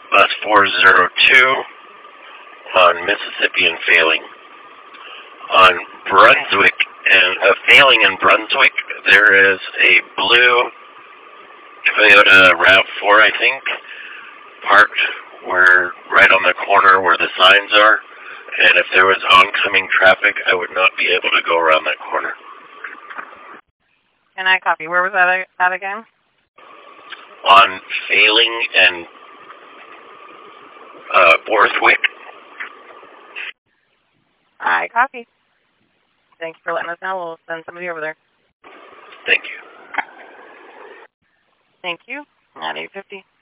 bus 402 on Mississippi and Failing. On Brunswick and Failing in Brunswick, there is a blue Toyota RAV4, I think, parked right on the corner where the signs are. And if there was oncoming traffic, I would not be able to go around that corner. Can I copy? Where was that at again? On Failing and Borthwick. I copy. Thank you for letting us know. We'll send somebody over there. Thank you. Thank you. At 8:50.